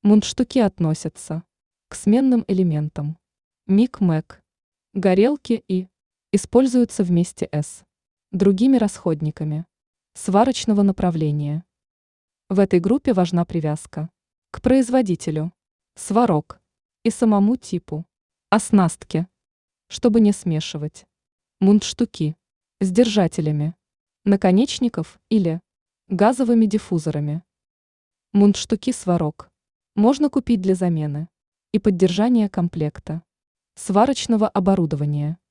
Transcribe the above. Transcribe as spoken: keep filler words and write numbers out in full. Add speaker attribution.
Speaker 1: Мундштуки относятся к сменным элементам. Мик-мэк. Горелки и используются вместе с другими расходниками сварочного направления. В этой группе важна привязка к производителю, сварок и самому типу оснастки, чтобы не смешивать мундштуки с держателями наконечников или газовыми диффузорами. Мундштуки сварок можно купить для замены и поддержания комплекта сварочного оборудования.